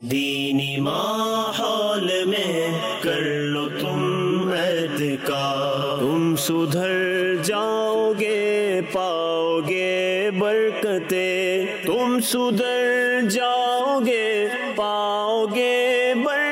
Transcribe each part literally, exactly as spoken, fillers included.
دینی ماحول میں کر لو تم اعتکاف، تم سدھر جاؤ گے پاؤ گے برکتیں، تم سدھر جاؤ گے پاؤ گے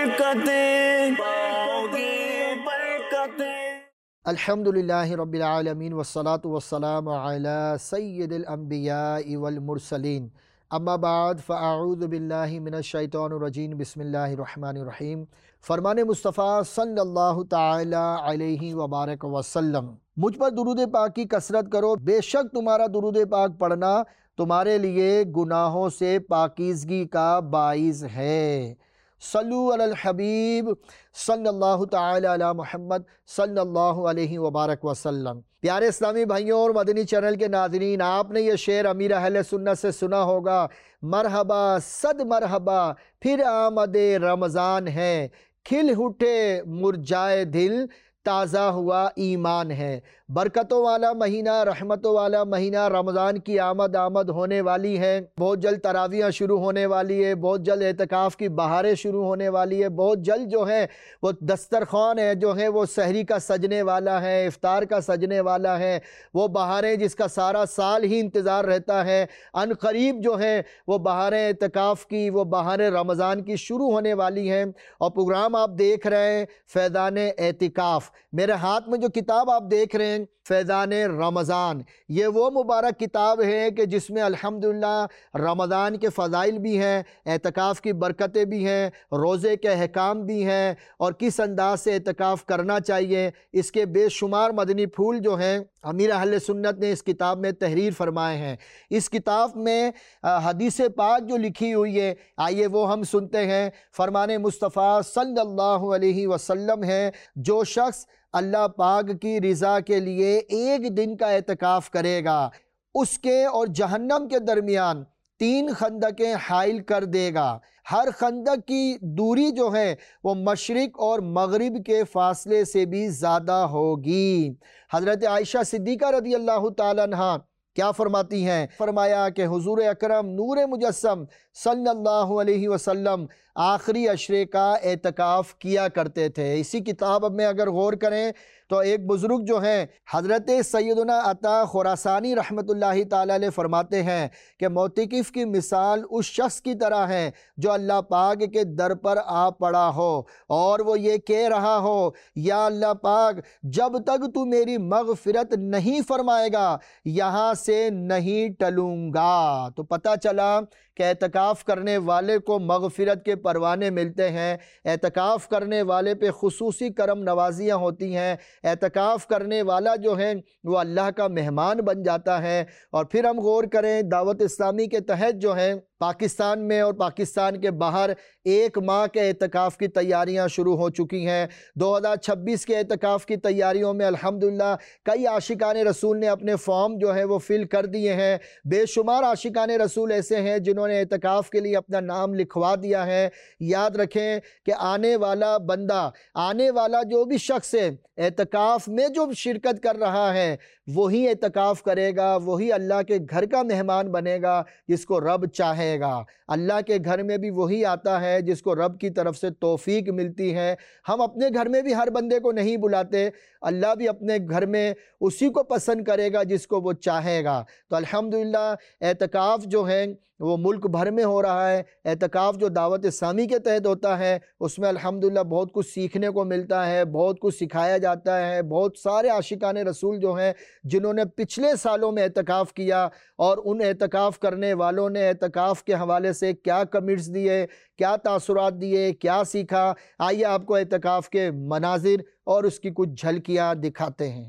برکتیں، پاؤ گے برکتیں۔ الحمدللہ رب العالمین والصلاة والسلام علی سید الانبیاء والمرسلین، اما بعد فاعوذ باللہ من الشیطان الرجیم، بسم اللہ الرحمن الرحیم۔ فرمان مصطفیٰ صلی اللہ تعالی علیہ وبارک وسلم، مجھ پر درود پاک کی کثرت کرو، بے شک تمہارا درود پاک پڑھنا تمہارے لیے گناہوں سے پاکیزگی کا باعث ہے۔ صلو علی الحبیب صلی اللہ تعالی علی محمد صلی اللہ علیہ وبارک وسلم۔ پیارے اسلامی بھائیوں اور مدنی چینل کے ناظرین، آپ نے یہ شعر امیر اہل سنت سے سنا ہوگا، مرحبا صد مرحبا پھر آمد رمضان ہے، کھل اٹھے مرجائے دل تازہ ہوا ایمان ہے۔ برکتوں والا مہینہ، رحمتوں والا مہینہ رمضان کی آمد آمد ہونے والی ہے۔ بہت جلد تراویحیں شروع ہونے والی ہے، بہت جلد اعتکاف کی بہاریں شروع ہونے والی ہے، بہت جلد جو ہے وہ دسترخوان ہے جو ہے وہ سحری کا سجنے والا ہے، افطار کا سجنے والا ہے، وہ بہاریں جس کا سارا سال ہی انتظار رہتا ہے، ان قریب جو ہے وہ بہاریں اعتکاف کی، وہ بہاریں رمضان کی شروع ہونے والی ہیں۔ اور پروگرام آپ دیکھ رہے ہیں فیضان اعتکاف، میرے ہاتھ میں جو کتاب آپ دیکھ رہے ہیں فیضان رمضان، یہ وہ مبارک کتاب ہے کہ جس میں الحمدللہ رمضان کے فضائل بھی ہیں، اعتکاف کی برکتیں بھی ہیں، روزے کے احکام بھی ہیں، اور کس انداز سے اعتکاف کرنا چاہیے، اس کے بے شمار مدنی پھول جو ہیں امیر اہل سنت نے اس کتاب میں تحریر فرمائے ہیں۔ اس کتاب میں حدیث پاک جو لکھی ہوئی ہے، آئیے وہ ہم سنتے ہیں۔ فرمان مصطفیٰ صلی اللہ علیہ وسلم ہے، جو شخص اللہ پاک کی رضا کے لیے ایک دن کا اعتکاف کرے گا، اس کے اور جہنم کے درمیان تین خندقیں حائل کر دے گا، ہر خندق کی دوری جو ہے وہ مشرق اور مغرب کے فاصلے سے بھی زیادہ ہوگی۔ حضرت عائشہ صدیقہ رضی اللہ تعالیٰ عنہ کیا فرماتی ہیں؟ فرمایا کہ حضور اکرم نور مجسم صلی اللہ علیہ وسلم آخری عشرے کا اعتکاف کیا کرتے تھے۔ اسی کتاب میں اگر غور کریں تو ایک بزرگ جو ہیں حضرت سیدنا عطا خراسانی رحمۃ اللہ تعالی علیہ فرماتے ہیں کہ معتکف کی مثال اس شخص کی طرح ہے جو اللہ پاک کے در پر آ پڑا ہو اور وہ یہ کہہ رہا ہو، یا اللہ پاک جب تک تو میری مغفرت نہیں فرمائے گا یہاں سے نہیں ٹلوں گا۔ تو پتہ چلا کہ اعتکاف کرنے والے کو مغفرت کے پروانے ملتے ہیں، اعتکاف کرنے والے پہ خصوصی کرم نوازیاں ہوتی ہیں، اعتکاف کرنے والا جو ہے وہ اللہ کا مہمان بن جاتا ہے۔ اور پھر ہم غور کریں دعوت اسلامی کے تحت جو ہے پاکستان میں اور پاکستان کے باہر ایک ماہ کے اعتکاف کی تیاریاں شروع ہو چکی ہیں۔ دو ہزار چھبیس کے اعتکاف کی تیاریوں میں الحمدللہ کئی عاشقان رسول نے اپنے فارم جو ہے وہ فل کر دیے ہیں۔ بے شمار عاشقان رسول ایسے ہیں جنہوں نے اعتکاف کے لیے اپنا نام لکھوا دیا ہے۔ یاد رکھیں کہ آنے والا بندہ، آنے والا جو بھی شخص ہے اعتکاف میں جو شرکت کر رہا ہے وہی اعتکاف کرے گا، وہی اللہ کے گھر کا مہمان بنے گا جس کو رب چاہے گا۔ اللہ کے گھر میں بھی وہی آتا ہے جس کو رب کی طرف سے توفیق ملتی ہے۔ ہم اپنے گھر میں بھی ہر بندے کو نہیں بلاتے، اللہ بھی اپنے گھر میں اسی کو پسند کرے گا جس کو وہ چاہے گا۔ تو الحمدللہ اعتکاف جو ہے وہ ملک بھر میں ہو رہا ہے۔ اعتکاف جو دعوت اسلامی کے تحت ہوتا ہے اس میں الحمدللہ بہت کچھ سیکھنے کو ملتا ہے، بہت کچھ سکھایا جاتا ہے۔ بہت سارے عاشقان رسول جو ہیں جنہوں نے پچھلے سالوں میں اعتکاف کیا اور ان اعتکاف کرنے والوں نے اعتکاف کے حوالے سے کیا کمنٹس دیے، کیا تاثرات دیے، کیا سیکھا، آئیے آپ کو اعتکاف کے مناظر اور اس کی کچھ جھلکیاں دکھاتے ہیں۔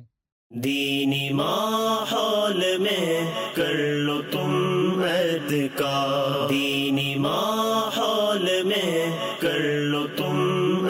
دینی ماحول میں کر لو تم اعتکاف، دینی ماحول میں کر لو تم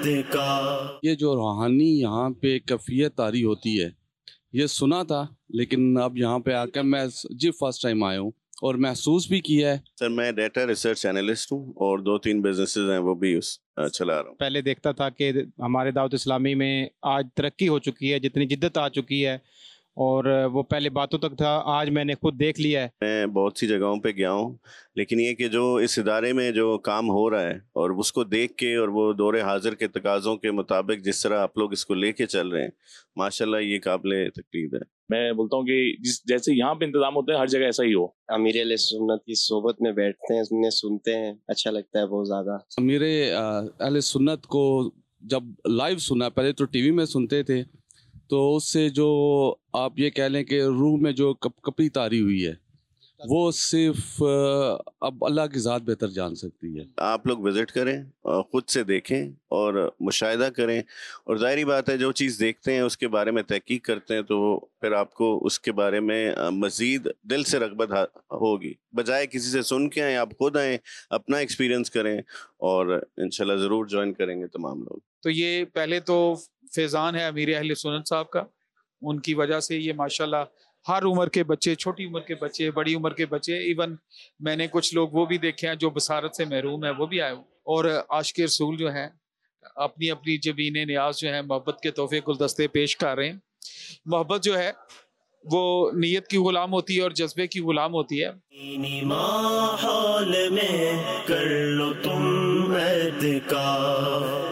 اعتکاف۔ یہ جو روحانی یہاں پہ کیفیت طاری ہوتی ہے یہ سنا تھا، لیکن اب یہاں پہ آ کر میں جی فرسٹ ٹائم آیا ہوں اور محسوس بھی کیا ہے۔ سر میں ڈیٹا ریسرچ انالسٹ ہوں اور دو تین بزنسز ہیں وہ بھی اس چلا رہا ہوں۔ پہلے دیکھتا تھا کہ ہمارے دعوت اسلامی میں آج ترقی ہو چکی ہے، جتنی جدت آ چکی ہے اور وہ پہلے باتوں تک تھا، آج میں نے خود دیکھ لیا ہے. میں بہت سی جگہوں پہ گیا ہوں، لیکن یہ کہ جو اس ادارے میں جو کام ہو رہا ہے اور اس کو دیکھ کے اور وہ دور حاضر کے تقاضوں کے مطابق جس طرح آپ لوگ اس کو لے کے چل رہے ہیں، ماشاءاللہ یہ قابل تقلید ہے. میں بولتا ہوں کہ جس جیسے یہاں پہ انتظام ہوتے ہیں ہر جگہ ایسا ہی ہو. امیر علیہ سنت کی صحبت میں بیٹھتے ہیں، انہیں سنتے ہیں، اچھا لگتا ہے بہت زیادہ. امیر اہل سنت کو جب لائیو سنا، پہلے تو ٹی وی میں سنتے تھے، تو اس سے جو آپ یہ کہہ لیں کہ روح میں جو کپ کپی تاری ہوئی ہے وہ صرف اب اللہ کی ذات بہتر جان سکتی ہے. آپ لوگ وزٹ کریں اور خود سے دیکھیں اور مشاہدہ کریں، اور ظاہری بات ہے جو چیز دیکھتے ہیں اس کے بارے میں تحقیق کرتے ہیں تو پھر آپ کو اس کے بارے میں مزید دل سے رغبت ہوگی، بجائے کسی سے سن کے آئیں، آپ خود آئیں، اپنا ایکسپیرینس کریں، اور انشاءاللہ ضرور جوائن کریں گے تمام لوگ. تو یہ پہلے تو فیضان ہے امیر اہل سنت صاحب کا، ان کی وجہ سے یہ ماشاءاللہ ہر عمر کے بچے، چھوٹی عمر کے بچے، بڑی عمر کے بچے، ایون میں نے کچھ لوگ وہ بھی دیکھے ہیں جو بصارت سے محروم ہیں، وہ بھی آئے. اور عاشق رسول جو ہیں اپنی اپنی جبین نیاز جو ہیں محبت کے تحفے گلدستے پیش کر رہے ہیں. محبت جو ہے وہ نیت کی غلام ہوتی ہے اور جذبے کی غلام ہوتی ہے. دینی ماحول میں کر لو تم اعتکاف.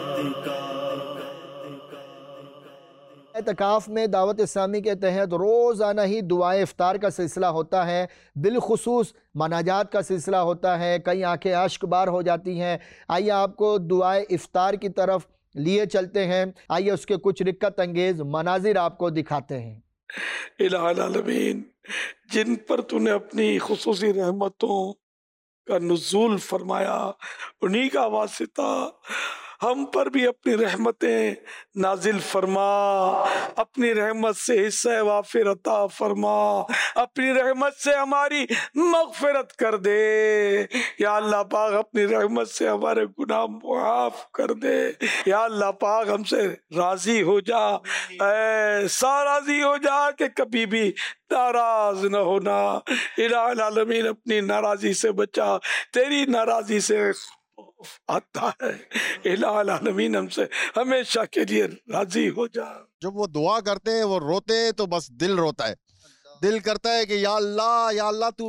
اعتکاف میں دعوت اسلامی کے تحت روزانہ ہی دعائے افطار کا سلسلہ ہوتا ہے، بالخصوص مناجات کا سلسلہ ہوتا ہے، کئی آنکھیں اشک بار ہو جاتی ہیں. آئیے آپ کو دعائے افطار کی طرف لیے چلتے ہیں، آئیے اس کے کچھ رکت انگیز مناظر آپ کو دکھاتے ہیں. الہ العالمین، جن پر تو نے اپنی خصوصی رحمتوں کا نزول فرمایا، انہی کا واسطہ ہم پر بھی اپنی رحمتیں نازل فرما، اپنی رحمت سے حصہ وافر عطا فرما، اپنی رحمت سے ہماری مغفرت کر دے یا اللہ پاک، اپنی رحمت سے ہمارے گناہ معاف کر دے یا اللہ پاک. ہم سے راضی ہو جا، ایسا راضی ہو جا کہ کبھی بھی ناراض نہ ہونا. الہ العالمین، اپنی ناراضی سے بچا، تیری ناراضی سے آتا ہے. الہ العالمین، ہم سے ہمیشہ کے لیے راضی ہو جا. جب وہ دعا کرتے ہیں، وہ روتے ہیں تو بس دل روتا ہے، دل کرتا ہے کہ یا اللہ، یا اللہ تو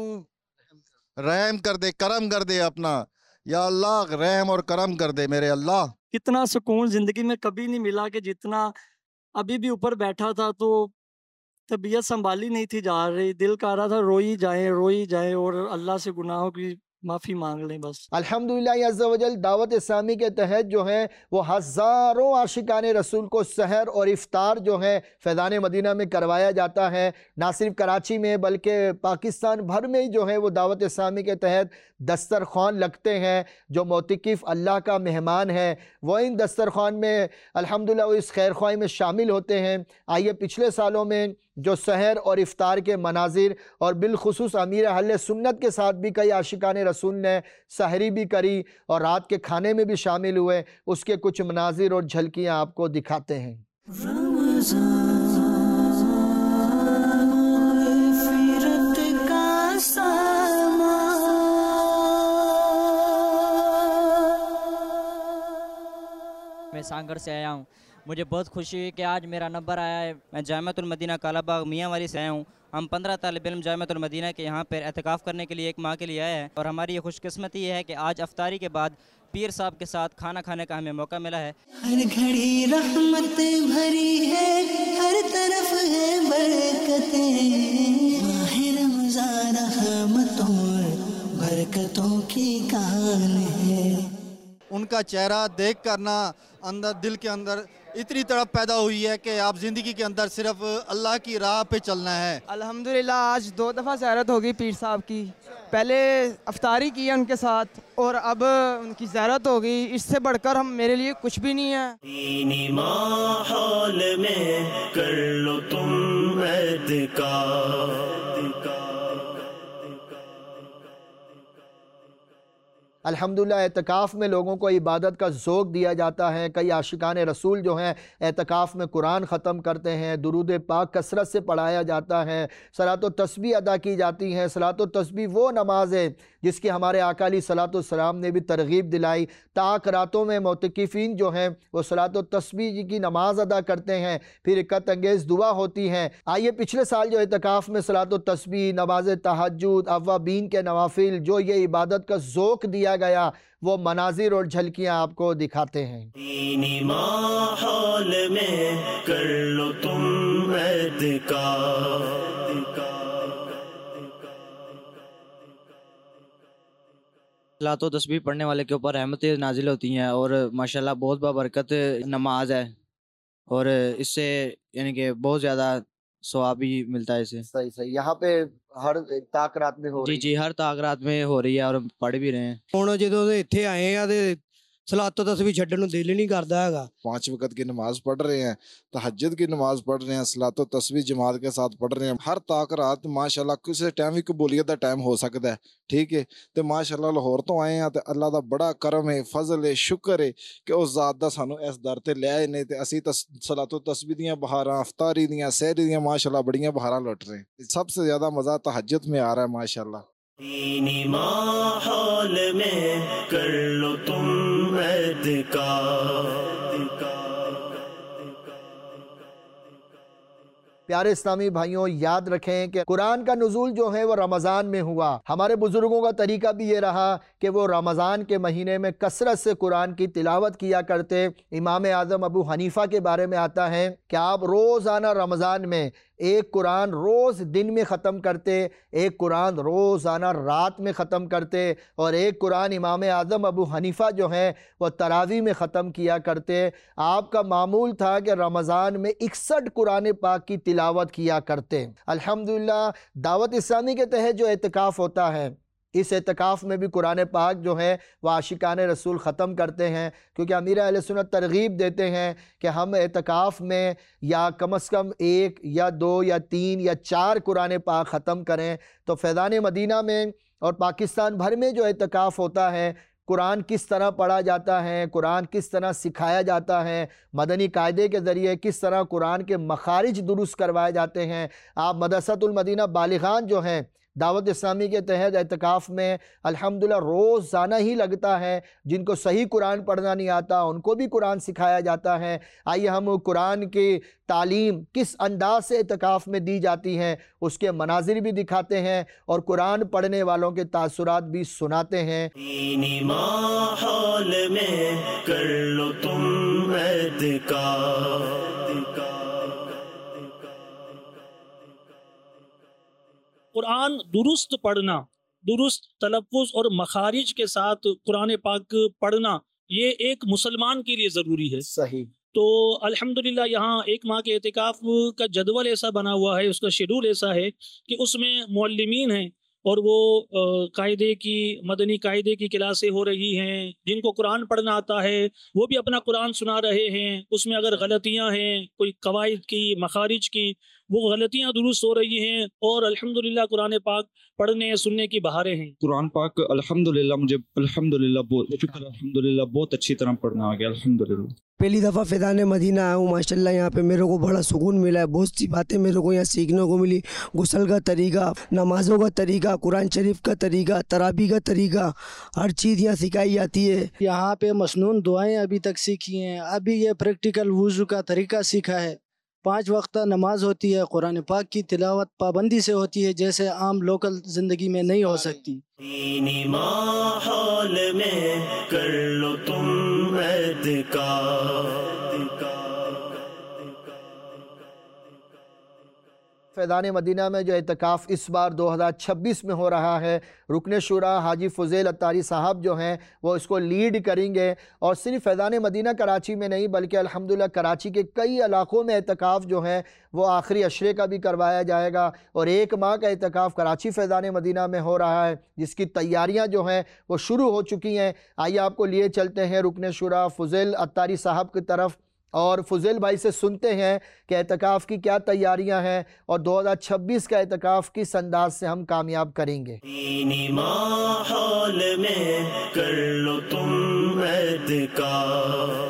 رحم کر دے، کرم کر دے اپنا، یا اللہ رحم اور کرم کر دے میرے اللہ. کتنا سکون زندگی میں کبھی نہیں ملا کہ جتنا ابھی بھی اوپر بیٹھا تھا تو طبیعت سنبھالی نہیں تھی جا رہی، دل کر رہا تھا روئی جائیں روئی جائیں اور اللہ سے گناہوں کی معافی مانگ لیں بس. الحمدللہ عز و جل دعوت اسلامی کے تحت جو ہے وہ ہزاروں عاشقان رسول کو سحر اور افطار جو ہے فیضان مدینہ میں کروایا جاتا ہے. نہ صرف کراچی میں بلکہ پاکستان بھر میں جو ہے وہ دعوت اسلامی کے تحت دسترخوان لگتے ہیں. جو معتکف اللہ کا مہمان ہے وہ ان دسترخوان میں الحمدللہ وہ اس خیر خواہی میں شامل ہوتے ہیں. آئیے پچھلے سالوں میں جو سحر اور افطار کے مناظر، اور بالخصوص امیر اہل سنت کے ساتھ بھی کئی عاشقان رسول نے سحری بھی کری اور رات کے کھانے میں بھی شامل ہوئے، اس کے کچھ مناظر اور جھلکیاں آپ کو دکھاتے ہیں. میں سانگڑ سے آیا ہوں، مجھے بہت خوشی ہے کہ آج میرا نمبر آیا ہے. میں جامعۃ المدینہ کالا باغ میاں والی سے آیا ہوں. ہم پندرہ طالب علم جامعۃ المدینہ کے یہاں پر اعتکاف کرنے کے لیے ایک ماہ کے لیے آئے ہیں، اور ہماری یہ خوش قسمتی یہ ہے کہ آج افطاری کے بعد پیر صاحب کے ساتھ کھانا کھانے کا ہمیں موقع ملا ہے. ہر گھڑی رحمت بھری ہے، ہر طرف ہے برکتیں، ماہ رمضان رحمتوں برکتوں کی کان ہے. ان کا چہرہ دیکھ کر نا اندر دل کے اندر اتنی طرف پیدا ہوئی ہے کہ آپ زندگی کے اندر صرف اللہ کی راہ پہ چلنا ہے. الحمدللہ آج دو دفعہ زیارت ہوگی پیر صاحب کی، پہلے افطاری کی ہے ان کے ساتھ اور اب ان کی زیارت ہوگی. اس سے بڑھ کر ہم میرے لیے کچھ بھی نہیں ہے. دینی ماحول میں کر لو تم اعتکاف. الحمدللہ اعتکاف میں لوگوں کو عبادت کا ذوق دیا جاتا ہے. کئی عاشقان رسول جو ہیں اعتکاف میں قرآن ختم کرتے ہیں, درود پاک کثرت سے پڑھایا جاتا ہے, صلاۃ و تسبیح ادا کی جاتی ہے. صلاۃ و تسبیح وہ نماز ہے جس کی ہمارے آقا علیہ الصلوۃ والسلام نے بھی ترغیب دلائی. طاق راتوں میں معتکفین جو ہیں وہ صلاۃ و تسبیح کی نماز ادا کرتے ہیں, پھر اکت انگیز دعا ہوتی ہیں. آئیے پچھلے سال جو اعتکاف میں صلاۃ و تسبیح, نماز تہجد, اوابین کے نوافل, جو یہ عبادت کا ذوق دیا گیا, وہ مناظر اور جھلکیاں آپ کو دکھاتے ہیں. دینی ماحول میں کر لو تم اعتکاف. صلاۃ و تسبیح پڑھنے والے کے اوپر رحمتیں نازل ہوتی ہیں اور ماشاءاللہ بہت بابرکت نماز ہے, اور اس سے یعنی کہ بہت زیادہ ثواب بھی ملتا ہے اسے. صحیح صحیح. یہاں پہ ہر طاق رات میں ہو جی رہی جی ہر طاق رات میں ہو رہی ہے اور پڑھ بھی رہے ہیں. ਹੁਣ ਜਦੋਂ ਦੇ ਇੱਥੇ ਆਏ ਆ ਤੇ सलात तो तस्वीर छड्डण ਨੂੰ दिल ही नहीं करता हैगा. पाँच वक्त की नमाज पढ़ रहे हैं, तहज्जुद की नमाज पढ़ रहे हैं, सलात व तस्बीह जमात के साथ पढ़ रहे हैं. हर ताक रात माशाल्लाह किसी टाइम भी कबूलियत का टाइम हो सकता है. ठीक है, तो माशाल्लाह लाहौर तो आए हैं तो अल्लाह का बड़ा करम है, फजल है, शुक्र है कि उस ज़ात दा सानू इस दर ते ले आए ने ते असी सलात व तस्बीह दियां बहारां, अफ्तारी दियां, सहरी दियां माशाल्लाह बड़ियां बहारां लुट रहे हैं. सबसे ज़्यादा मज़ा तहज्जुद में आ रहा है माशाल्लाह. دینی ماحول میں کر لو تم اعتکاف. پیارے اسلامی بھائیوں, یاد رکھیں کہ قرآن کا نزول جو ہے وہ رمضان میں ہوا. ہمارے بزرگوں کا طریقہ بھی یہ رہا کہ وہ رمضان کے مہینے میں کثرت سے قرآن کی تلاوت کیا کرتے. امام اعظم ابو حنیفہ کے بارے میں آتا ہے کہ آپ روزانہ رمضان میں ایک قرآن روز دن میں ختم کرتے, ایک قرآن روزانہ رات میں ختم کرتے, اور ایک قرآن امام اعظم ابو حنیفہ جو ہیں وہ تراویح میں ختم کیا کرتے. آپ کا معمول تھا کہ رمضان میں اکسٹھ قرآن پاک کی تلاوت کیا کرتے. الحمدللہ دعوت اسلامی کے تحت جو اعتکاف ہوتا ہے, اس اعتکاف میں بھی قرآن پاک جو ہے وہ عاشقان رسول ختم کرتے ہیں, کیونکہ امیر اہل سنت ترغیب دیتے ہیں کہ ہم اعتکاف میں یا کم از کم ایک یا دو یا تین یا چار قرآن پاک ختم کریں. تو فیضان مدینہ میں اور پاکستان بھر میں جو اعتکاف ہوتا ہے, قرآن کس طرح پڑھا جاتا ہے, قرآن کس طرح سکھایا جاتا ہے, مدنی قاعدے کے ذریعے کس طرح قرآن کے مخارج درست کروائے جاتے ہیں. آپ مدرسۃ المدینہ بالغان جو ہیں دعوت اسلامی کے تحت اعتکاف میں الحمدللہ روزانہ ہی لگتا ہے. جن کو صحیح قرآن پڑھنا نہیں آتا ان کو بھی قرآن سکھایا جاتا ہے. آئیے ہم قرآن کی تعلیم کس انداز سے اعتکاف میں دی جاتی ہیں اس کے مناظر بھی دکھاتے ہیں اور قرآن پڑھنے والوں کے تاثرات بھی سناتے ہیں. دینی ماحول میں کر لو تم اعتکاف. قرآن درست پڑھنا, درست تلفظ اور مخارج کے ساتھ قرآن پاک پڑھنا یہ ایک مسلمان کے لیے ضروری ہے. صحیح. تو الحمدللہ یہاں ایک ماہ کے اعتکاف کا جدول ایسا بنا ہوا ہے, اس کا شیڈول ایسا ہے کہ اس میں معلمین ہیں اور وہ قاعدے کی مدنی قاعدے کی کلاسیں ہو رہی ہیں. جن کو قرآن پڑھنا آتا ہے وہ بھی اپنا قرآن سنا رہے ہیں. اس میں اگر غلطیاں ہیں کوئی قواعد کی, مخارج کی, وہ غلطیاں درست ہو رہی ہیں اور الحمدللہ قرآن پاک پڑھنے سننے کی بہاریں ہیں. قرآن پاک الحمدللہ مجھے الحمدللہ بہت شکر الحمدللہ بہت اچھی طرح پڑھنا آ گیا الحمدللہ. پہلی دفعہ فیضان مدینہ آیا ہوں, ماشاءاللہ یہاں پہ میرے کو بڑا سکون ملا ہے. بہت سی باتیں میرے کو یہاں سیکھنے کو ملی. غسل کا طریقہ, نمازوں کا طریقہ, قرآن شریف کا طریقہ, تراویح کا طریقہ, ہر چیز یہاں سکھائی جاتی ہے. یہاں پہ مسنون دعائیں ابھی تک سیکھی ہیں. ابھی یہ پریکٹیکل وضو کا طریقہ سیکھا ہے. پانچ وقتہ نماز ہوتی ہے. قرآن پاک کی تلاوت پابندی سے ہوتی ہے جیسے عام لوکل زندگی میں نہیں ہو سکتی. دینی ماحول میں کر لو تم اعتکاف. فیضان مدینہ میں جو اعتکاف اس بار دو ہزار چھبیس میں ہو رہا ہے, رکن شورا حاجی فضیل اتاری صاحب جو ہیں وہ اس کو لیڈ کریں گے. اور صرف فیضان مدینہ کراچی میں نہیں بلکہ الحمدللہ کراچی کے کئی علاقوں میں اعتکاف جو ہیں وہ آخری عشرے کا بھی کروایا جائے گا. اور ایک ماہ کا اعتکاف کراچی فیضان مدینہ میں ہو رہا ہے جس کی تیاریاں جو ہیں وہ شروع ہو چکی ہیں. آئیے آپ کو لیے چلتے ہیں رکن شورا فضیل اتاری صاحب کی طرف. اور فضیل بھائی سے سنتے ہیں کہ اعتکاف کی کیا تیاریاں ہیں اور دو ہزار چھبیس کا اعتکاف کس انداز سے ہم کامیاب کریں گے۔ دینی ماحول میں کر لو تم اعتکاف۔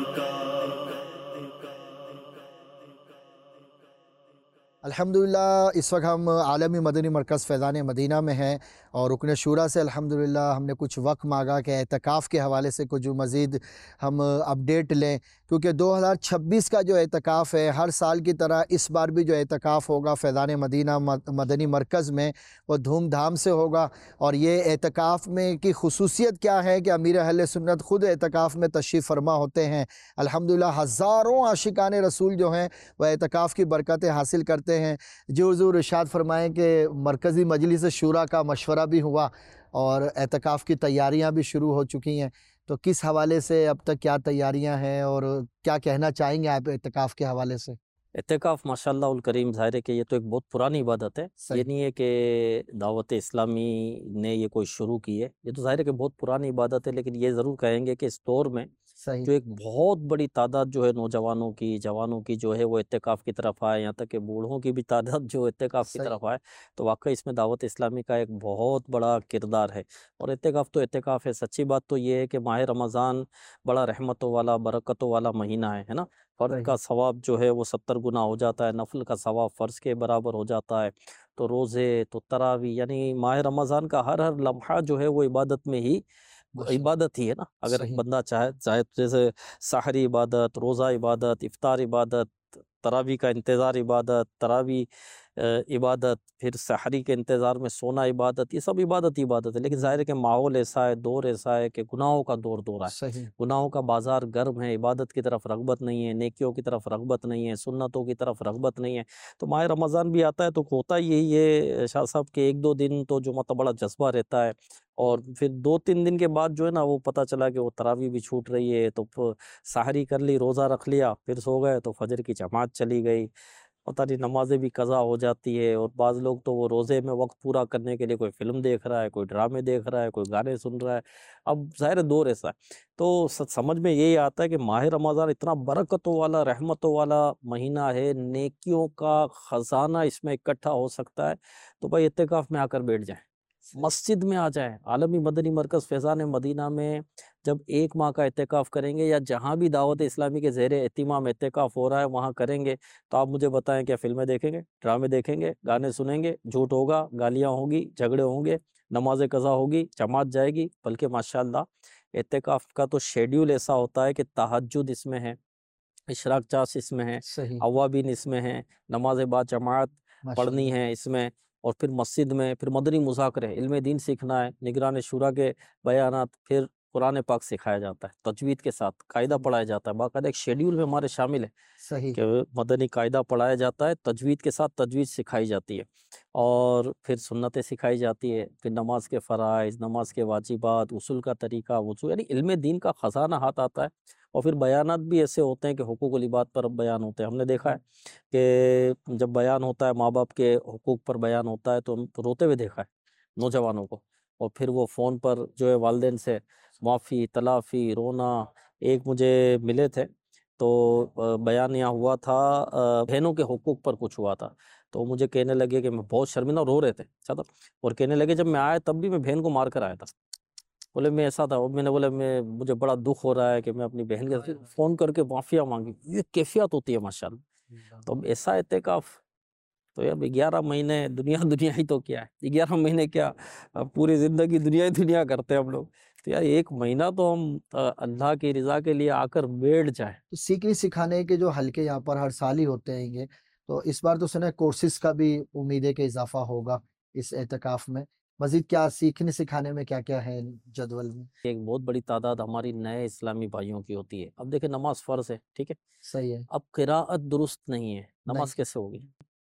الحمدللہ اس وقت ہم عالمی مدنی مرکز فیضان مدینہ میں ہیں اور رکن شورا سے الحمدللہ ہم نے کچھ وقت مانگا کہ اعتکاف کے حوالے سے کچھ مزید ہم اپڈیٹ لیں، کیونکہ دو ہزار چھبیس کا جو اعتکاف ہے ہر سال کی طرح اس بار بھی جو اعتکاف ہوگا فیضان مدینہ مدنی مرکز میں وہ دھوم دھام سے ہوگا۔ اور یہ اعتکاف میں کی خصوصیت کیا ہے کہ امیر اہل سنت خود اعتکاف میں تشریف فرما ہوتے ہیں۔ الحمدللہ ہزاروں عاشقان رسول جو ہیں وہ اعتکاف کی برکتیں حاصل کرتے ہیں۔ جو حضور ارشاد فرمائیں کہ مرکزی مجلس شورا کا مشورہ بھی ہوا اور اعتکاف کی تیاریاں بھی شروع ہو چکی ہیں، تو کس حوالے سے اب تک کیا تیاریاں ہیں اور کیا کہنا چاہیں گے آپ اعتکاف کے حوالے سے؟ اعتکاف ماشاءاللہ الکریم ظاہر ہے کہ یہ تو ایک بہت پرانی عبادت ہے، یہ نہیں ہے کہ دعوت اسلامی نے یہ کوئی شروع کی ہے، یہ تو ظاہر ہے کہ بہت پرانی عبادت ہے، لیکن یہ ضرور کہیں گے کہ اس دور میں جو ایک بہت بڑی تعداد جو ہے نوجوانوں کی جوانوں کی جو ہے وہ اعتکاف کی طرف آئے، یہاں تک کہ بوڑھوں کی بھی تعداد جو اعتکاف کی طرف آئے، تو واقعی اس میں دعوت اسلامی کا ایک بہت بڑا کردار ہے۔ اور اعتکاف تو اعتکاف ہے، سچی بات تو یہ ہے کہ ماہ رمضان بڑا رحمتوں والا برکتوں والا مہینہ ہے ہے نا، فرض کا ثواب جو ہے وہ ستر گنا ہو جاتا ہے، نفل کا ثواب فرض کے برابر ہو جاتا ہے، تو روزے تو تراویح، یعنی ماہ رمضان کا ہر ہر لمحہ جو ہے وہ عبادت میں ہی عبادت ہی ہے نا۔ اگر بندہ چاہے چاہے جیسے سحری عبادت، روزہ عبادت، افطار عبادت، تراویح کا انتظار عبادت، تراویح عبادت، پھر سحری کے انتظار میں سونا عبادت، یہ سب عبادت ہی عبادت ہے، لیکن ظاہر ہے کہ ماحول ایسا ہے، دور ایسا ہے کہ گناہوں کا دور دورہ ہے، گناہوں کا بازار گرم ہے، عبادت کی طرف رغبت نہیں ہے، نیکیوں کی طرف رغبت نہیں ہے، سنتوں کی طرف رغبت نہیں ہے، تو ماہ رمضان بھی آتا ہے تو ہوتا یہی ہے شاہ صاحب کہ ایک دو دن تو جو مطلب بڑا جذبہ رہتا ہے، اور پھر دو تین دن کے بعد جو ہے نا وہ پتہ چلا کہ وہ تراویح بھی چھوٹ رہی ہے، تو سحری کر لی، روزہ رکھ لیا، پھر سو گئے تو فجر کی جماعت چلی گئی، پتہ نہیں نمازیں بھی قضا ہو جاتی ہے، اور بعض لوگ تو وہ روزے میں وقت پورا کرنے کے لیے کوئی فلم دیکھ رہا ہے، کوئی ڈرامے دیکھ رہا ہے، کوئی گانے سن رہا ہے، اب ظاہر دور ایسا ہے، تو سمجھ میں یہی آتا ہے کہ ماہ رمضان اتنا برکتوں والا رحمتوں والا مہینہ ہے، نیکیوں کا خزانہ اس میں اکٹھا ہو سکتا ہے، تو بھائی اعتکاف میں آ کر بیٹھ جائیں، مسجد میں آ جائیں۔ عالمی مدنی مرکز فیضان مدینہ میں جب ایک ماہ کا اعتکاف کریں گے، یا جہاں بھی دعوت اسلامی کے زیر اہتمام اعتکاف ہو رہا ہے وہاں کریں گے، تو آپ مجھے بتائیں کیا فلمیں دیکھیں گے، ڈرامے دیکھیں گے، گانے سنیں گے، جھوٹ ہوگا، گالیاں ہوں گی، جھگڑے ہوں گے، نماز قضا ہوگی، جماعت جائے گی، بلکہ ماشاءاللہ اعتکاف کا تو شیڈیول ایسا ہوتا ہے کہ تہجد اس میں ہے، اشراق چاس اس میں ہے، اوابین اس میں ہے، نماز با جماعت پڑھنی ہے اس میں، اور پھر مسجد میں پھر مدنی مذاکرے، علم دین سیکھنا ہے، نگران شورا کے بیانات، پھر قرآن پاک سکھایا جاتا ہے، تجوید کے ساتھ قاعدہ پڑھایا جاتا ہے، باقاعدہ ایک شیڈیول میں ہمارے شامل ہے صحیح کہ مدنی قاعدہ پڑھایا جاتا ہے، تجوید کے ساتھ تجوید سکھائی جاتی ہے، اور پھر سنتیں سکھائی جاتی ہے، پھر نماز کے فرائض، نماز کے واجبات، غسل کا طریقہ، وضو، یعنی علم دین کا خزانہ ہاتھ آتا ہے، اور پھر بیانات بھی ایسے ہوتے ہیں کہ حقوق العباد پر بیان ہوتے ہیں۔ ہم نے دیکھا ہے کہ جب بیان ہوتا ہے ماں باپ کے حقوق پر بیان ہوتا ہے تو ہم روتے ہوئے دیکھا ہے نوجوانوں کو، اور پھر وہ فون پر جو ہے والدین سے معافی تلافی رونا۔ ایک مجھے ملے تھے تو بیان یہاں ہوا تھا بہنوں کے حقوق پر کچھ ہوا تھا، تو مجھے کہنے لگے کہ میں بہت شرمندہ، رو رہے تھے اچھا تھا، اور کہنے لگے جب میں آیا تب بھی میں بہن کو مار کر آیا تھا، بولے میں ایسا تھا، اور میں نے بولا میں مجھے بڑا دکھ ہو رہا ہے کہ میں اپنی بہن کے فون کر کے معافیا مانگی، یہ کیفیت ہوتی ہے ماشاءاللہ۔ تو ایسا اعتکاف تو یار گیارہ مہینے دنیا دنیا ہی تو کیا ہے، گیارہ مہینے کیا پوری زندگی دنیا ہی دنیا کرتے ہیں ہم لوگ، تو یار ایک مہینہ تو ہم اللہ کی رضا کے لیے آ کر بیٹھ جائیں۔ تو سیکھنے سکھانے کے جو حلقے یہاں پر ہر سال ہی ہوتے ہیں گے، تو اس بار تو سنا کورسز کا بھی امید ہے کہ اضافہ ہوگا اس اعتکاف میں، مزید کیا سیکھنے سکھانے میں کیا کیا ہے جدول میں؟ ایک بہت بڑی تعداد ہماری نئے اسلامی بھائیوں کی ہوتی ہے۔ اب دیکھیں نماز فرض ہے، ٹھیک ہے، صحیح ہے، اب قراءت درست نہیں ہے، نماز کیسے ہوگی؟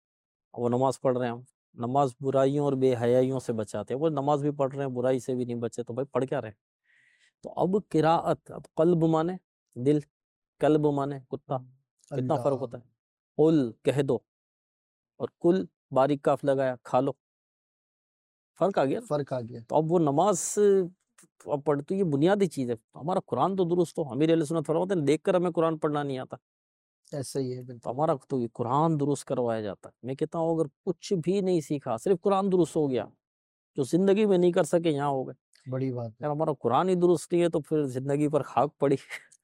وہ نماز پڑھ رہے ہیں، ہم نماز برائیوں اور بے حیائیوں سے بچاتے ہیں، وہ نماز بھی پڑھ رہے ہیں برائی سے بھی نہیں بچے، تو بھائی پڑھ کیا رہے ہیں؟ تو اب قراءت، اب قلب مانے دل، قلب مانے کتا، کتنا فرق ہوتا ہے؟ قل کہہ دو، اور کل باریک کاف لگایا کھا لو، فرق آ گیا، فرق آ گیا۔ تو اب وہ نماز اب پڑھ تو یہ بنیادی چیز ہے. ہمارا قرآن تو درست ہو. امیر اہل سنت فرماتے ہیں دیکھ کر ہمیں قرآن پڑھنا نہیں آتا. ایسا ہی ہے بالکل. تو ہمارا تو یہ قرآن درست کروایا جاتا ہے. میں کہتا ہوں اگر کچھ بھی نہیں سیکھا, صرف قرآن درست ہو گیا, جو زندگی میں نہیں کر سکے یہاں ہو گئے. بڑی بات ہے. اگر ہمارا قرآن ہی درست نہیں ہے تو پھر زندگی پر خاک پڑی.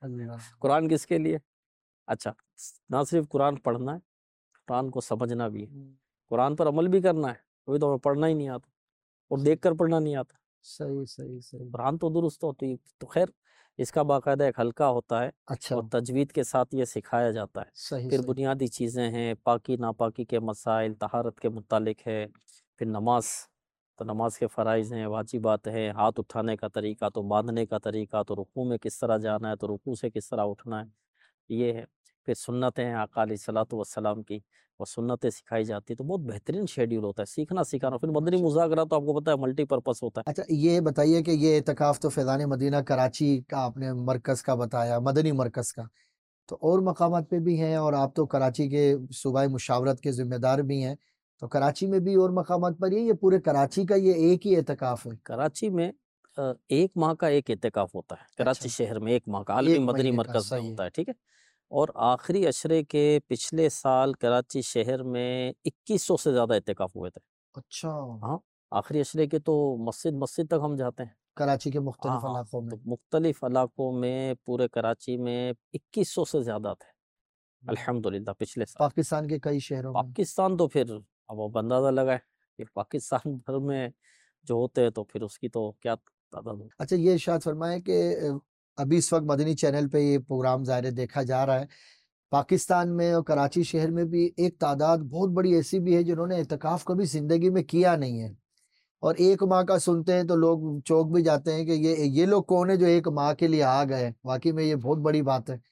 قرآن کس کے لیے؟ اچھا, نہ صرف قرآن پڑھنا ہے, قرآن کو سمجھنا بھی ہے, قرآن پر عمل بھی کرنا ہے. وہی تو ہمیں پڑھنا ہی نہیں آتا اور دیکھ کر پڑھنا نہیں آتا. صحیح صحیح صحیح. قرآن تو درست ہوتی ہے. تو خیر اس کا باقاعدہ ایک حلقہ ہوتا ہے. اچھا. اور تجوید کے ساتھ یہ سکھایا جاتا ہے. صحیح پھر صحیح. بنیادی چیزیں ہیں, پاکی ناپاکی کے مسائل, طہارت کے متعلق ہے. پھر نماز, تو نماز کے فرائض ہیں, واجبات ہیں, ہاتھ اٹھانے کا طریقہ, تو باندھنے کا طریقہ, تو رکوع میں کس طرح جانا ہے, تو رکوع سے کس طرح اٹھنا ہے, یہ ہے. پھر سنتیں ہیں آقا علیہ الصلوۃ والسلام کی, اور سنتیں سکھائی جاتی ہے. تو بہت بہترین شیڈیول ہوتا ہے, سیکھنا سکھانا. پھر مدنی مذاکرہ تو آپ کو پتہ ہے ملٹی پرپس ہوتا ہے. اچھا یہ بتائیے کہ یہ اعتکاف تو فیضان مدینہ کراچی کا آپ نے مرکز کا بتایا, مدنی مرکز کا, تو اور مقامات پہ بھی ہیں, اور آپ تو کراچی کے صوبہ مشاورت کے ذمہ دار بھی ہیں, تو کراچی میں بھی اور مقامات پر یہ پورے کراچی کا یہ ایک ہی اعتکاف ہے؟ کراچی میں ایک ماہ کا ایک اعتکاف ہوتا ہے. کراچی شہر میں ایک ماہ کا عالمی مدنی مرکز میں ہوتا ہے. ٹھیک ہے. اور آخری عشرے کے پچھلے سال کراچی شہر میں اکیس سو سے زیادہ اعتکاف ہوئے تھے. اچھا. ہاں, آخری عشرے کے تو مسجد مسجد تک ہم جاتے ہیں کراچی کے مختلف ہاں, علاقوں میں. تو مختلف علاقوں میں پورے کراچی میں اکیس سو سے زیادہ تھے الحمدللہ پچھلے سال. پاکستان کے کئی شہروں میں. پاکستان تو پھر اب وہ اندازہ لگا ہے کہ پاکستان بھر میں جو ہوتے ہیں تو پھر اس کی تو کیا تعداد ہو. اچھا یہ ارشاد فرمائیں کہ ابھی اس وقت مدنی چینل پہ یہ پروگرام ظاہر دیکھا جا رہا ہے, پاکستان میں اور کراچی شہر میں بھی ایک تعداد بہت بڑی ایسی بھی ہے جنہوں نے اعتکاف کبھی زندگی میں کیا نہیں ہے, اور ایک ماہ کا سنتے ہیں تو لوگ چوک بھی جاتے ہیں کہ یہ یہ لوگ کون ہیں جو ایک ماہ کے لیے آ گئے. واقعی میں یہ بہت بڑی بات ہے.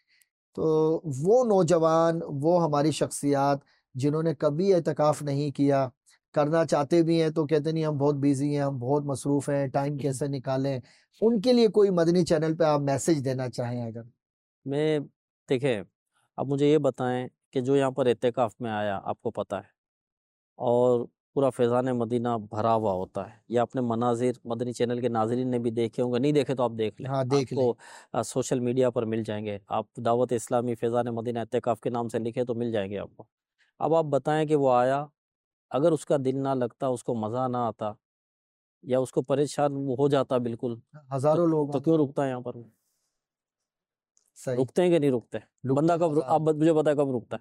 تو وہ نوجوان, وہ ہماری شخصیات جنہوں نے کبھی اعتکاف نہیں کیا, کرنا چاہتے بھی ہیں تو کہتے نہیں ہم بہت بیزی ہیں, ہم بہت مصروف ہیں, ٹائم کیسے نکالیں, ان کے لیے کوئی مدنی چینل پہ آپ میسج دینا چاہیں اگر؟ میں دیکھیں, اب مجھے یہ بتائیں کہ جو یہاں پر اعتکاف میں آیا, آپ کو پتہ ہے, اور پورا فیضان مدینہ بھرا ہوا ہوتا ہے, یا اپنے مناظر مدنی چینل کے ناظرین نے بھی دیکھے ہوں گے, نہیں دیکھے تو آپ دیکھ لیں. ہاں دیکھ لیں, آپ کو سوشل میڈیا پر مل جائیں گے. آپ دعوت اسلامی فیضان مدینہ اعتکاف کے نام سے لکھے تو مل جائیں گے آپ کو. اب آپ بتائیں کہ وہ آیا, اگر اس کا دل نہ لگتا, اس کو مزہ نہ آتا, یا اس کو پریشان وہ ہو جاتا بالکل, ہزاروں لوگ تو کیوں رکتا ہے یہاں پر؟ صحیح. رکتے ہیں کہ نہیں رکتے؟ بندہ کب, آپ مجھے بتائیں کب رکتا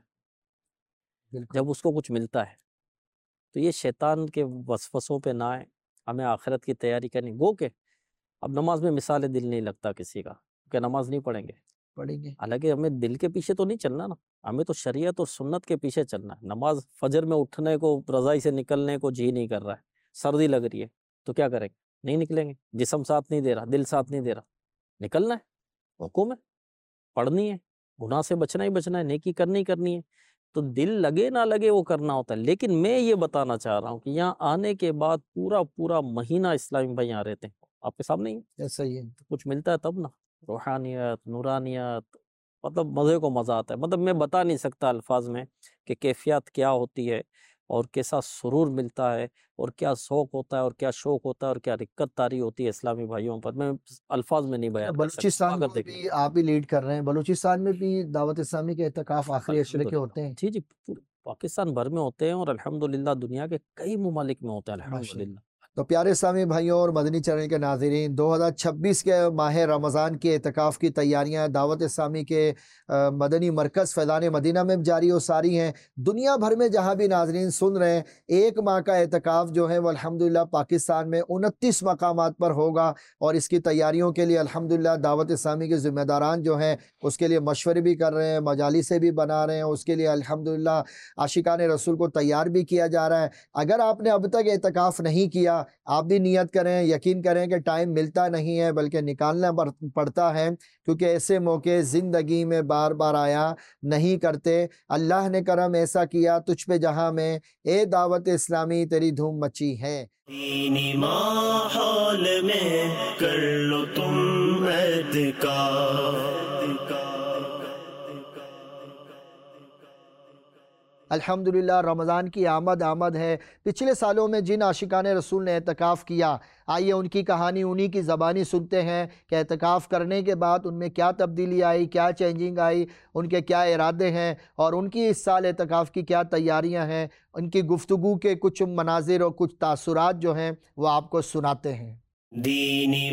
ہے؟ جب اس کو کچھ ملتا ہے. تو یہ شیطان کے وسوسوں پہ نہ آئے, ہمیں آخرت کی تیاری کرنی. گو کہ اب نماز میں مثال دل نہیں لگتا کسی کا کہ نماز نہیں پڑھیں گے, پڑھیں گے. حالانکہ ہمیں دل کے پیچھے تو نہیں چلنا نا, ہمیں تو شریعت اور سنت کے پیچھے چلنا ہے. نماز فجر میں اٹھنے کو, رضائی سے نکلنے کو جی نہیں کر رہا ہے, سردی لگ رہی ہے, تو کیا کریں گے؟ نہیں نکلیں گے. جسم ساتھ نہیں دے رہا, دل ساتھ نہیں دے رہا, نکلنا ہے, حکم ہے, پڑھنی ہے, گناہ سے بچنا ہی بچنا ہے, نیکی کرنی ہی کرنی ہے. تو دل لگے نہ لگے وہ کرنا ہوتا ہے. لیکن میں یہ بتانا چاہ رہا ہوں کہ یہاں آنے کے بعد پورا پورا مہینہ اسلامی بھائی یہاں رہتے ہیں, آپ کے سامنے ہی ایسا ہی ہے. کچھ ملتا ہے تب نا, روحانیت, نورانیت, مطلب مزے کو مزہ آتا ہے. مطلب میں بتا نہیں سکتا الفاظ میں کہ کیفیت کیا ہوتی ہے, اور کیسا سرور ملتا ہے, اور کیا ذوق ہوتا ہے, اور کیا شوق ہوتا ہے, اور کیا رکت طاری ہوتی ہے اسلامی بھائیوں پر. میں الفاظ میں نہیں بیان کر سکتا. بلوچستان میں بھی آپ ہی لیڈ کر رہے ہیں, بلوچستان میں بھی دعوت اسلامی کے اعتکاف آخری عشرے کے ہوتے ہیں؟ جی جی, پاکستان بھر میں ہوتے ہیں, اور الحمدللہ دنیا کے کئی ممالک میں ہوتے ہیں الحمدللہ. تو پیارے اسلامی بھائیوں اور مدنی چینل کے ناظرین, دو ہزار چھبیس کے ماہ رمضان کے اعتکاف کی تیاریاں دعوت اسلامی کے مدنی مرکز فیضان مدینہ میں جاری و ساری ہیں. دنیا بھر میں جہاں بھی ناظرین سن رہے ہیں, ایک ماہ کا اعتکاف جو ہے وہ الحمدللہ پاکستان میں انتیس مقامات پر ہوگا, اور اس کی تیاریوں کے لیے الحمدللہ دعوت اسلامی کے ذمہ داران جو ہیں اس کے لیے مشورے بھی کر رہے ہیں, مجالسیں بھی بنا رہے ہیں, اس کے لیے الحمدللہ عاشقان رسول کو تیار بھی کیا جا رہا ہے. اگر آپ نے اب تک اعتکاف نہیں کیا, آپ بھی نیت کریں, یقین کریں کہ ٹائم ملتا نہیں ہے بلکہ نکالنا پڑتا ہے, کیونکہ ایسے موقع زندگی میں بار بار آیا نہیں کرتے. اللہ نے کرم ایسا کیا تجھ پہ جہاں میں, اے دعوت اسلامی تیری دھوم مچی ہے. دینی ماحول میں کر لو تم اعتکاف. الحمدللہ رمضان کی آمد آمد ہے۔ پچھلے سالوں میں جن عاشقان رسول نے اعتکاف کیا، آئیے ان کی کہانی انہی کی زبانی سنتے ہیں کہ اعتکاف کرنے کے بعد ان میں کیا تبدیلی آئی، کیا چینجنگ آئی، ان کے کیا ارادے ہیں، اور ان کی اس سال اعتکاف کی کیا تیاریاں ہیں۔ ان کی گفتگو کے کچھ مناظر اور کچھ تاثرات جو ہیں وہ آپ کو سناتے ہیں۔ دینی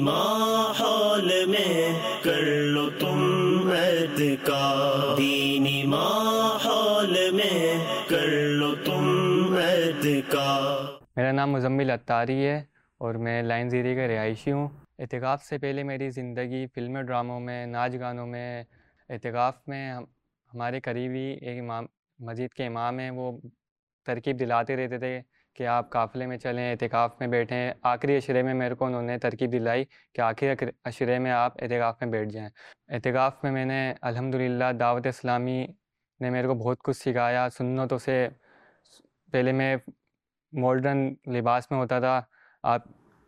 ماحول میں کر لو تم اعتکاف، دینی ماحول میں کر لو تم اعتکاف۔ میرا نام مزمل اتاری ہے اور میں لائن زیری کا رہائشی ہوں۔ اعتکاف سے پہلے میری زندگی فلم ڈراموں میں، ناچ گانوں میں، اعتکاف میں ہمارے قریبی ایک امام مسجد کے امام ہیں، وہ ترکیب دلاتے رہتے تھے کہ آپ قافلے میں چلیں، اعتکاف میں بیٹھیں۔ آخری عشرے میں میرے کو انہوں نے ترکیب دلائی کہ آخری عشرے میں آپ اعتکاف میں بیٹھ جائیں۔ اعتکاف میں میں نے الحمدللہ دعوت اسلامی نے میرے کو بہت کچھ سکھایا سنتوں سے۔ پہلے میں ماڈرن لباس میں ہوتا تھا، آپ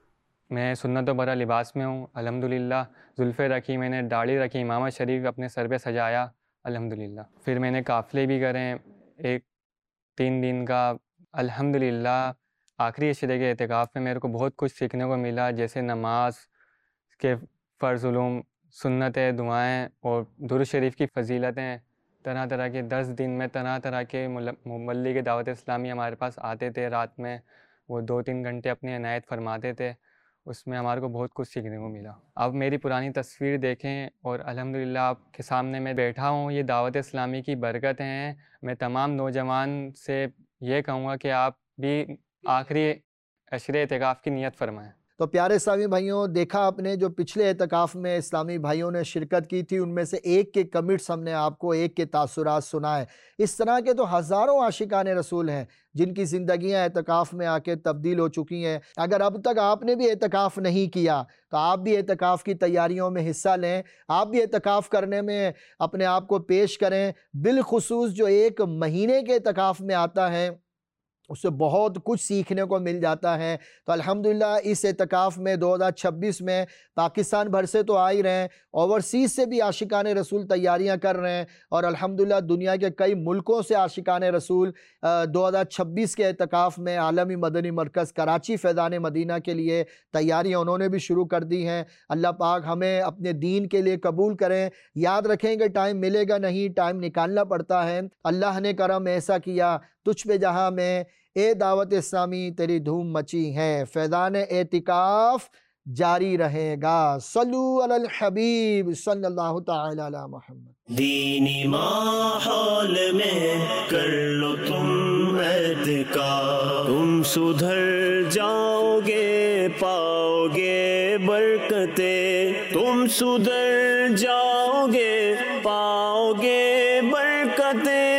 میں سنتوں بھرا لباس میں ہوں الحمدللہ۔ زلفیں رکھی، میں نے داڑھی رکھی، امامہ شریف اپنے سر پہ سجایا الحمدللہ۔ پھر میں نے قافلے بھی کریں ایک تین دن کا الحمدللہ۔ آخری عشرے کے اعتکاف میں میرے کو بہت کچھ سیکھنے کو ملا، جیسے نماز کے فرض علوم، سنتیں، دعائیں اور درود شریف کی فضیلتیں۔ طرح طرح کے دس دن میں طرح طرح کے مبلغ دعوت اسلامی ہمارے پاس آتے تھے، رات میں وہ دو تین گھنٹے اپنی عنایت فرماتے تھے، اس میں ہمارے کو بہت کچھ سیکھنے کو ملا۔ اب میری پرانی تصویر دیکھیں اور الحمدللہ آپ کے سامنے میں بیٹھا ہوں، یہ دعوت اسلامی کی برکتیں ہیں۔ میں تمام نوجوان سے یہ کہوں گا کہ آپ بھی آخری عشرے اعتکاف کی نیت فرمائیں۔ تو پیارے اسلامی بھائیوں، دیکھا آپ نے جو پچھلے اعتکاف میں اسلامی بھائیوں نے شرکت کی تھی، ان میں سے ایک کے کمنٹس ہم نے آپ کو، ایک کے تاثرات سنائے۔ اس طرح کے تو ہزاروں عاشقان رسول ہیں جن کی زندگیاں اعتکاف میں آ کے تبدیل ہو چکی ہیں۔ اگر اب تک آپ نے بھی اعتکاف نہیں کیا تو آپ بھی اعتکاف کی تیاریوں میں حصہ لیں، آپ بھی اعتکاف کرنے میں اپنے آپ کو پیش کریں۔ بالخصوص جو ایک مہینے کے اعتکاف میں آتا ہے اس سے بہت کچھ سیکھنے کو مل جاتا ہے۔ تو الحمدللہ اس اعتکاف میں دو ہزار چھبیس میں پاکستان بھر سے تو آ ہی رہے ہیں، اوورسیز سے بھی عاشقان رسول تیاریاں کر رہے ہیں، اور الحمدللہ دنیا کے کئی ملکوں سے عاشقان رسول دو ہزار چھبیس کے اعتکاف میں عالمی مدنی مرکز کراچی فیضان مدینہ کے لیے تیاریاں انہوں نے بھی شروع کر دی ہیں۔ اللہ پاک ہمیں اپنے دین کے لیے قبول کریں۔ یاد رکھیں کہ ٹائم ملے گا نہیں، ٹائم نکالنا پڑتا ہے۔ اللہ نے کرم ایسا کیا تجھ پہ جہاں میں، اے دعوت اسلامی تیری دھوم مچی ہے، فیضان اعتکاف جاری رہے گا۔ صلو علی الحبیب صلی اللہ تعالی علی محمد۔ دینی ماحول میں کر لو تم اعتکاف، تم سدھر جاؤ گے، پاؤ گے برکتیں، تم سدھر جاؤ گے، پاؤ گے برکتیں۔